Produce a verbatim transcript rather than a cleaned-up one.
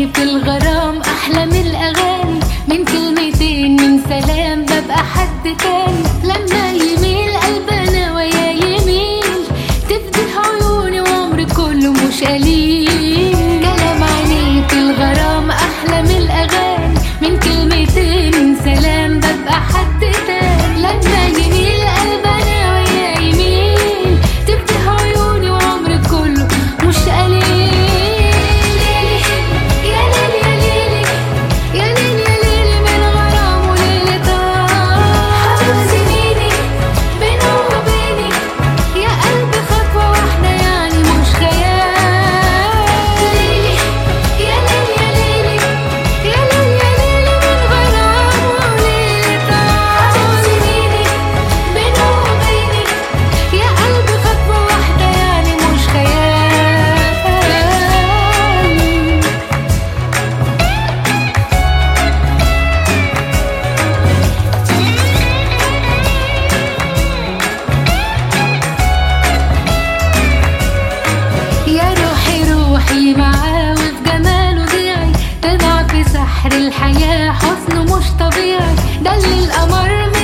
عينيه في الغرام أحلى من الأغاني، من كلمتين من سلام ببقى حد تاني. لما يميل قلبنا ويا يميل تفتح عيوني وعمري كله مش قليل. كلام عينيه في الغرام أحلى من الأغاني، من كلمتين من سلام ببقى حد تاني. لما يميل قلبنا ويا يميل تفتح عيوني وعمري كله مش قليل. معاه وفي جماله ضيعي، تضع في سحر الحياة حسنه مش طبيعي. ده اللي القمر